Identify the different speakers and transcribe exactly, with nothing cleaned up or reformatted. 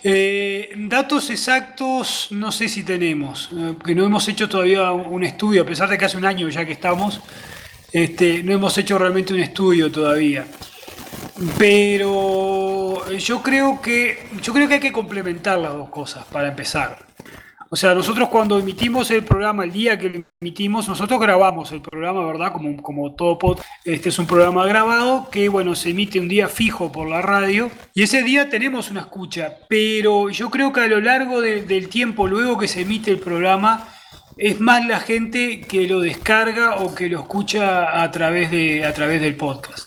Speaker 1: Eh, datos exactos no sé si tenemos, eh, que no hemos hecho todavía un estudio, a pesar de que hace un año ya que estamos, este, no hemos hecho realmente un estudio todavía. Pero yo creo que yo creo que hay que complementar las dos cosas para empezar. O sea, nosotros cuando emitimos el programa, el día que lo emitimos, nosotros grabamos el programa, ¿verdad? Como, como todo podcast, este es un programa grabado que, bueno, se emite un día fijo por la radio y ese día tenemos una escucha, pero yo creo que a lo largo de- del tiempo, luego que se emite el programa, es más la gente que lo descarga o que lo escucha a través de, a través del podcast.